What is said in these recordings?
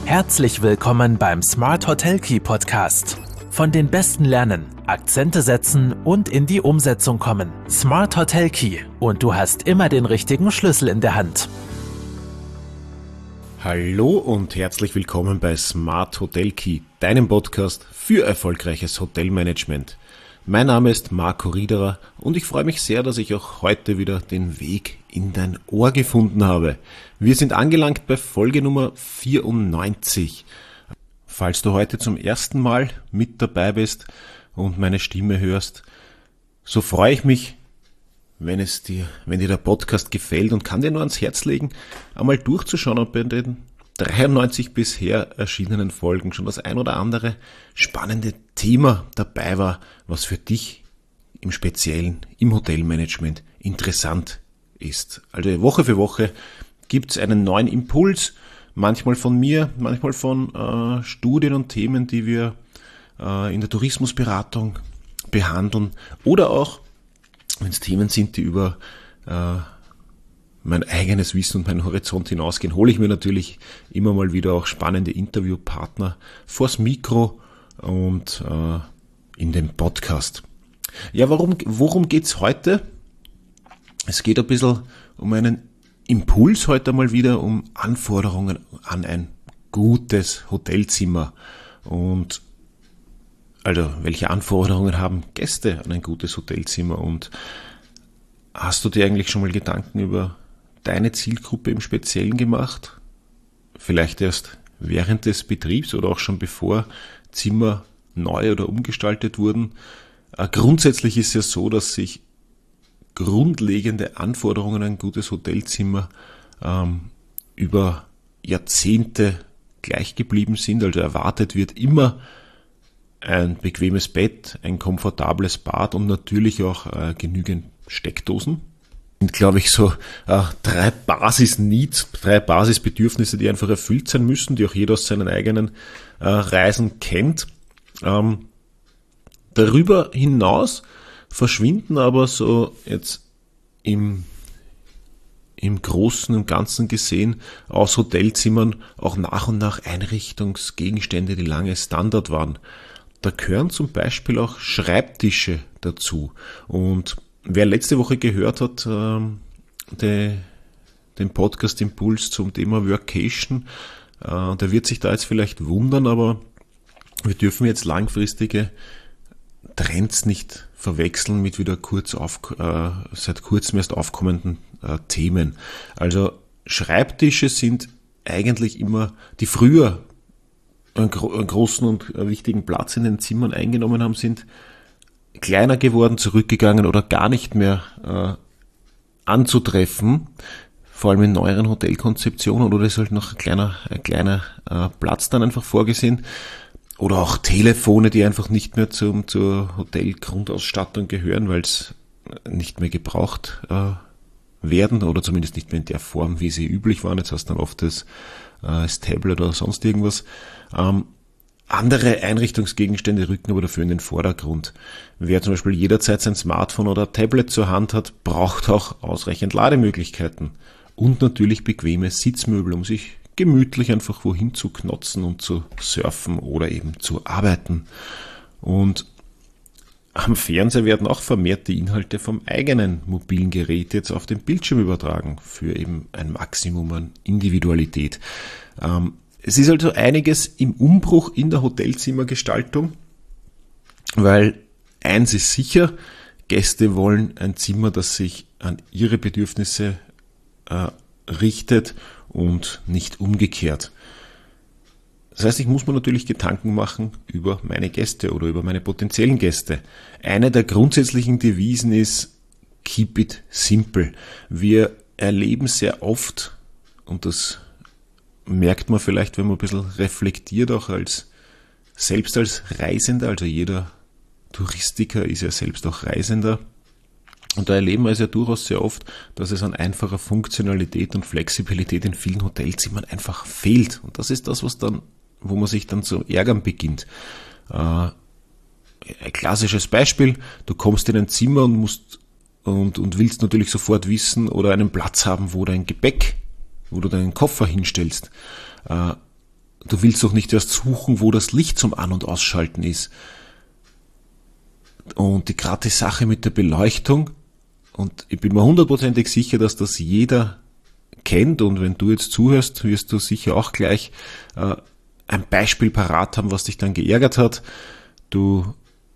Herzlich willkommen beim Smart Hotel Key Podcast. Von den Besten lernen, Akzente setzen und in die Umsetzung kommen. Smart Hotel Key und du hast immer den richtigen Schlüssel in der Hand. Hallo und herzlich willkommen bei Smart Hotel Key, deinem Podcast für erfolgreiches Hotelmanagement. Mein Name ist Marco Riederer und ich freue mich sehr, dass ich auch heute wieder den Weg in dein Ohr gefunden habe. Wir sind angelangt bei Folge Nummer 94. Falls du heute zum ersten Mal mit dabei bist und meine Stimme hörst, so freue ich mich, wenn dir der Podcast gefällt, und kann dir nur ans Herz legen, einmal durchzuschauen, ob bei den 93 bisher erschienenen Folgen schon das ein oder andere spannende Thema dabei war, was für dich im Speziellen im Hotelmanagement interessant ist. Also Woche für Woche gibt's einen neuen Impuls, manchmal von mir, manchmal von Studien und Themen, die wir in der Tourismusberatung behandeln, oder auch, wenn es Themen sind, die über mein eigenes Wissen und meinen Horizont hinausgehen, hole ich mir natürlich immer mal wieder auch spannende Interviewpartner vors Mikro und in den Podcast. Ja, worum geht's heute? Es geht ein bisschen um einen Impuls heute mal wieder, um Anforderungen an ein gutes Hotelzimmer. Und also, welche Anforderungen haben Gäste an ein gutes Hotelzimmer? Und hast du dir eigentlich schon mal Gedanken über deine Zielgruppe im Speziellen gemacht? Vielleicht erst während des Betriebs oder auch schon bevor Zimmer neu oder umgestaltet wurden. Grundsätzlich ist es ja so, dass sich grundlegende Anforderungen an ein gutes Hotelzimmer über Jahrzehnte gleich geblieben sind. Also erwartet wird immer ein bequemes Bett, ein komfortables Bad und natürlich auch genügend Steckdosen. Sind, glaube ich, so drei Basis-Needs, drei Basisbedürfnisse, die einfach erfüllt sein müssen, die auch jeder aus seinen eigenen Reisen kennt. Darüber hinaus verschwinden aber so jetzt im Großen und Ganzen gesehen aus Hotelzimmern auch nach und nach Einrichtungsgegenstände, die lange Standard waren. Da gehören zum Beispiel auch Schreibtische dazu. Und wer letzte Woche gehört hat, den Podcast Impuls zum Thema Workation, der wird sich da jetzt vielleicht wundern, aber wir dürfen jetzt langfristige Trends nicht verwechseln mit wieder seit kurzem erst aufkommenden Themen. Also Schreibtische sind eigentlich immer, die früher einen großen und wichtigen Platz in den Zimmern eingenommen haben, sind kleiner geworden, zurückgegangen oder gar nicht mehr anzutreffen, vor allem in neueren Hotelkonzeptionen, oder ist halt noch ein kleiner Platz dann einfach vorgesehen. Oder auch Telefone, die einfach nicht mehr zur Hotelgrundausstattung gehören, weil es nicht mehr gebraucht werden oder zumindest nicht mehr in der Form, wie sie üblich waren. Jetzt hast du dann oft das Tablet oder sonst irgendwas. Andere Einrichtungsgegenstände rücken aber dafür in den Vordergrund. Wer zum Beispiel jederzeit sein Smartphone oder Tablet zur Hand hat, braucht auch ausreichend Lademöglichkeiten und natürlich bequeme Sitzmöbel, um sich gemütlich einfach wohin zu knotzen und zu surfen oder eben zu arbeiten. Und am Fernseher werden auch vermehrt die Inhalte vom eigenen mobilen Gerät jetzt auf den Bildschirm übertragen für eben ein Maximum an Individualität. Es ist also einiges im Umbruch in der Hotelzimmergestaltung, weil eins ist sicher, Gäste wollen ein Zimmer, das sich an ihre Bedürfnisse richtet und nicht umgekehrt. Das heißt, ich muss mir natürlich Gedanken machen über meine Gäste oder über meine potenziellen Gäste. Eine der grundsätzlichen Devisen ist Keep it simple. Wir erleben sehr oft, und das merkt man vielleicht, wenn man ein bisschen reflektiert, auch selbst als Reisender, also jeder Touristiker ist ja selbst auch Reisender. Und da erleben wir es ja durchaus sehr oft, dass es an einfacher Funktionalität und Flexibilität in vielen Hotelzimmern einfach fehlt. Und das ist das, wo man sich dann zu ärgern beginnt. Ein klassisches Beispiel, du kommst in ein Zimmer und willst natürlich sofort wissen oder einen Platz haben, wo dein Gepäck, wo du deinen Koffer hinstellst. du willst doch nicht erst suchen, wo das Licht zum An- und Ausschalten ist. Und gerade die Sache mit der Beleuchtung, und ich bin mir 100%ig sicher, dass das jeder kennt, und wenn du jetzt zuhörst, wirst du sicher auch gleich ein Beispiel parat haben, was dich dann geärgert hat. Du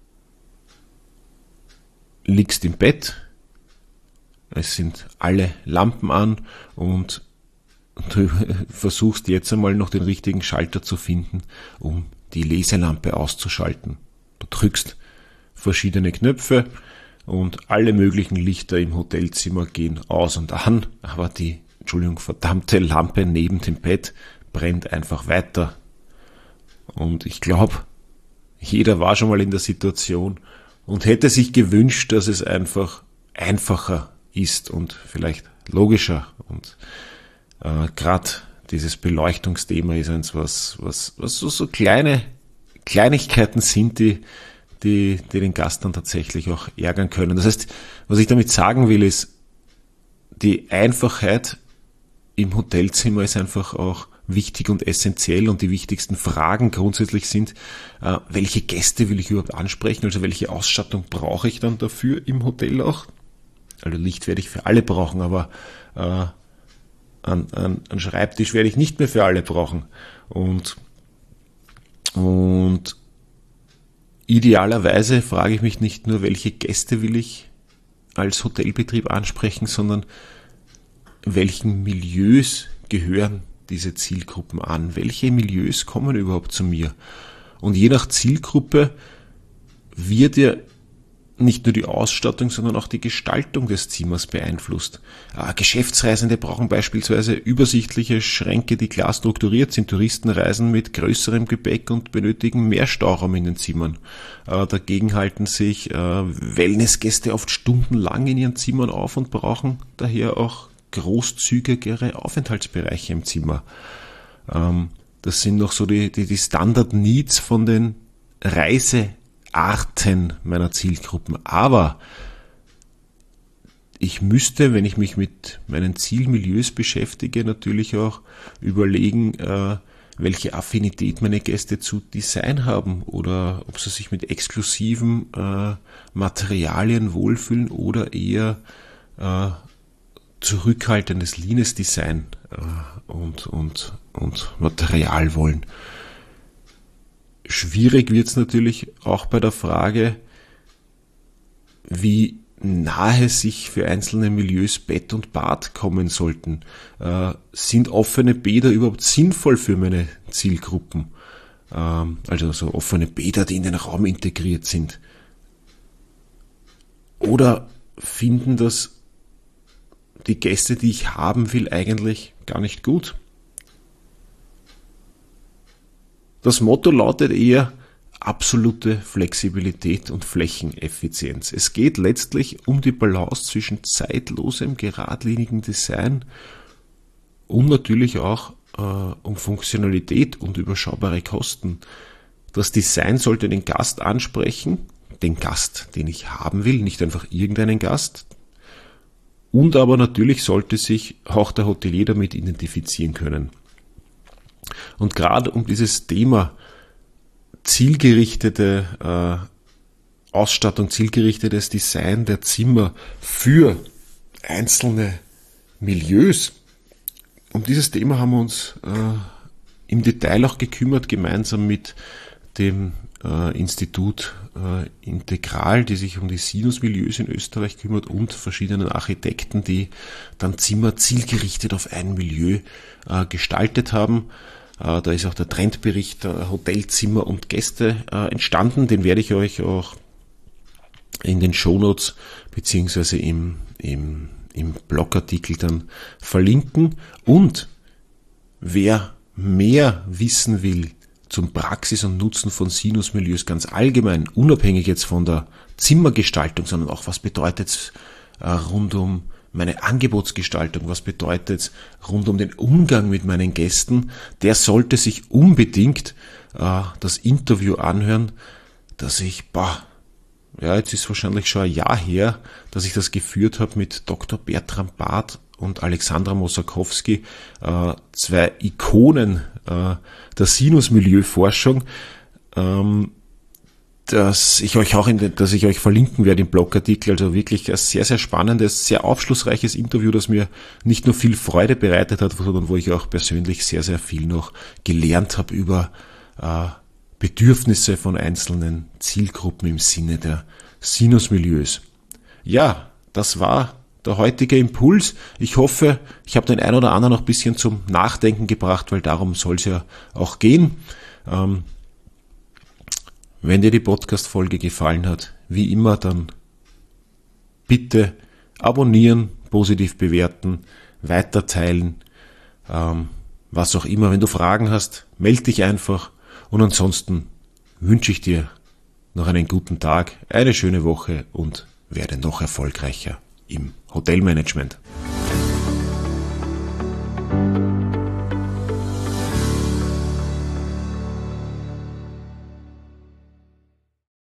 liegst im Bett, es sind alle Lampen an und du versuchst jetzt einmal noch den richtigen Schalter zu finden, um die Leselampe auszuschalten. Du drückst verschiedene Knöpfe und alle möglichen Lichter im Hotelzimmer gehen aus und an, aber die, verdammte Lampe neben dem Bett brennt einfach weiter. Und ich glaube, jeder war schon mal in der Situation und hätte sich gewünscht, dass es einfach einfacher ist und vielleicht logischer. Und gerade dieses Beleuchtungsthema ist eins, was so kleine Kleinigkeiten sind, die den Gast dann tatsächlich auch ärgern können. Das heißt, was ich damit sagen will, ist, die Einfachheit im Hotelzimmer ist einfach auch wichtig und essentiell, und die wichtigsten Fragen grundsätzlich sind, welche Gäste will ich überhaupt ansprechen, also welche Ausstattung brauche ich dann dafür im Hotel auch. Also Licht werde ich für alle brauchen, aber an Schreibtisch werde ich nicht mehr für alle brauchen. Und idealerweise frage ich mich nicht nur, welche Gäste will ich als Hotelbetrieb ansprechen, sondern welchen Milieus gehören diese Zielgruppen an? Welche Milieus kommen überhaupt zu mir? Und je nach Zielgruppe wird ja nicht nur die Ausstattung, sondern auch die Gestaltung des Zimmers beeinflusst. Geschäftsreisende brauchen beispielsweise übersichtliche Schränke, die klar strukturiert sind. Touristen reisen mit größerem Gepäck und benötigen mehr Stauraum in den Zimmern. Dagegen halten sich Wellnessgäste oft stundenlang in ihren Zimmern auf und brauchen daher auch großzügigere Aufenthaltsbereiche im Zimmer. Das sind noch so die Standard-Needs von den Reisearten meiner Zielgruppen. Aber ich müsste, wenn ich mich mit meinen Zielmilieus beschäftige, natürlich auch überlegen, welche Affinität meine Gäste zu Design haben oder ob sie sich mit exklusiven Materialien wohlfühlen oder eher zurückhaltendes Leanes Design und Material wollen. Schwierig wird es natürlich auch bei der Frage, wie nahe sich für einzelne Milieus Bett und Bad kommen sollten. Sind offene Bäder überhaupt sinnvoll für meine Zielgruppen? Also so offene Bäder, die in den Raum integriert sind. Oder finden das die Gäste, die ich haben will, eigentlich gar nicht gut? Das Motto lautet eher absolute Flexibilität und Flächeneffizienz. Es geht letztlich um die Balance zwischen zeitlosem, geradlinigen Design und natürlich auch um Funktionalität und überschaubare Kosten. Das Design sollte den Gast ansprechen, den Gast, den ich haben will, nicht einfach irgendeinen Gast. Und aber natürlich sollte sich auch der Hotelier damit identifizieren können. Und gerade um dieses Thema zielgerichtete Ausstattung, zielgerichtetes Design der Zimmer für einzelne Milieus, um dieses Thema haben wir uns im Detail auch gekümmert, gemeinsam mit dem Institut Integral, die sich um die Sinus-Milieus in Österreich kümmert, und verschiedenen Architekten, die dann Zimmer zielgerichtet auf ein Milieu gestaltet haben. Da ist auch der Trendbericht Hotelzimmer und Gäste entstanden. Den werde ich euch auch in den Shownotes beziehungsweise im Blogartikel dann verlinken. Und wer mehr wissen will zum Praxis und Nutzen von Sinus-Milieus ganz allgemein, unabhängig jetzt von der Zimmergestaltung, sondern auch was bedeutet es rund um meine Angebotsgestaltung, was bedeutet es rund um den Umgang mit meinen Gästen, der sollte sich unbedingt das Interview anhören, das ich, jetzt ist wahrscheinlich schon ein Jahr her, dass ich das geführt habe mit Dr. Bertram Barth und Alexandra Mosakowski, zwei Ikonen der Sinusmilieuforschung, dass ich euch verlinken werde im Blogartikel. Also wirklich ein sehr, sehr spannendes, sehr aufschlussreiches Interview, das mir nicht nur viel Freude bereitet hat, sondern wo ich auch persönlich sehr, sehr viel noch gelernt habe über Bedürfnisse von einzelnen Zielgruppen im Sinne der Sinusmilieus. Ja, das war der heutige Impuls. Ich hoffe, ich habe den ein oder anderen noch ein bisschen zum Nachdenken gebracht, weil darum soll es ja auch gehen. Wenn dir die Podcast-Folge gefallen hat, wie immer, dann bitte abonnieren, positiv bewerten, weiterteilen, was auch immer. Wenn du Fragen hast, melde dich einfach und ansonsten wünsche ich dir noch einen guten Tag, eine schöne Woche und werde noch erfolgreicher im Hotelmanagement.